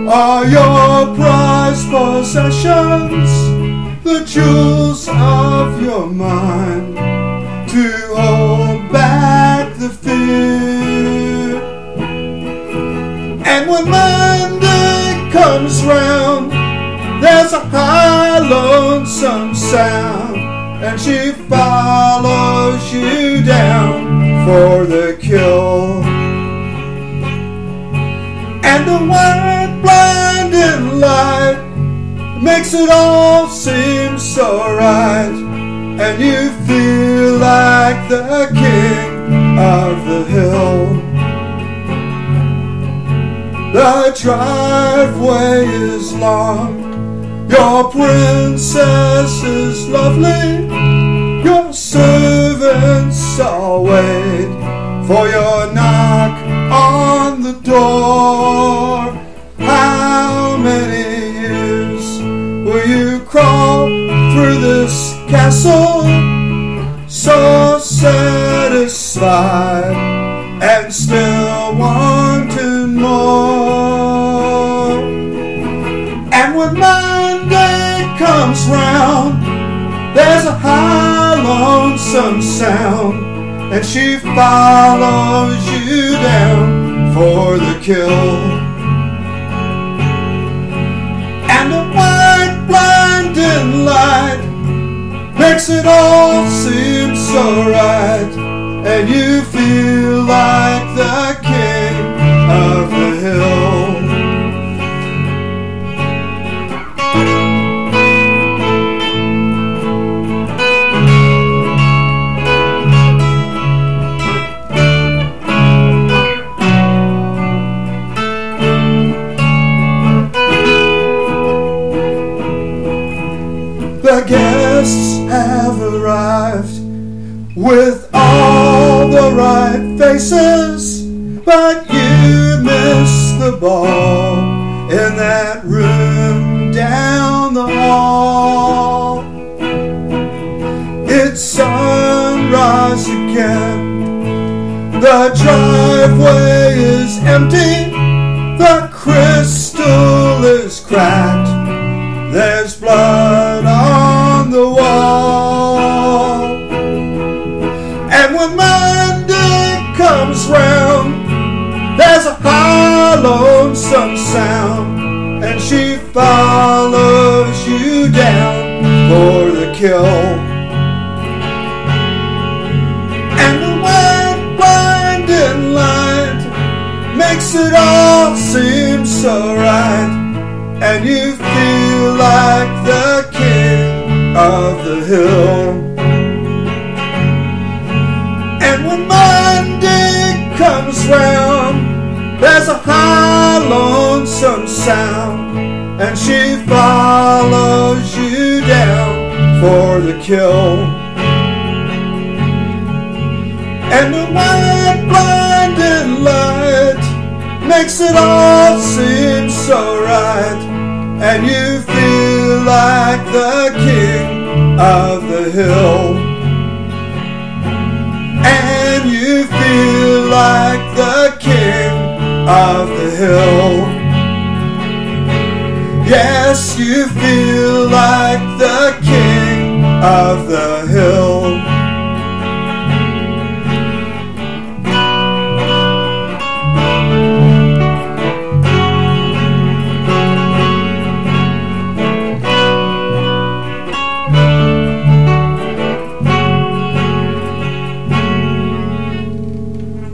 are your prized possessions, the jewels of your mind, to hold back the fear. And when Monday comes round, there's a high lonesome sound, and she follows you down for the kill. And the white blinding light makes it all seem so right, and you feel like the king of the hill. The driveway is long, your princess is lovely, your servants all wait for your knock on the door. How many years will you crawl through this castle, so satisfied and still wanting more? And when Monday comes round, there's a high lonesome sound, and she follows you down for the kill. And the white blinding light makes it all seem so right, and you feel like the king of the hill. The guests have arrived with all the right faces, but you missed the ball in that room down the hall. It's sunrise again, the driveway is empty, the crystal is cracked, there's blood on the wall. And when Monday comes round, there's a high lonesome sound, and she follows you down for the kill. And the white blinding light makes it all seem so right, and you feel like the king of the hill. And when Monday comes round, there's a high lonesome sound, and she follows you down for the kill. And the white blinding light makes it all seem so right, and you feel like the king of the hill. And you feel like the king of the hill. Yes, you feel like the king of the hill.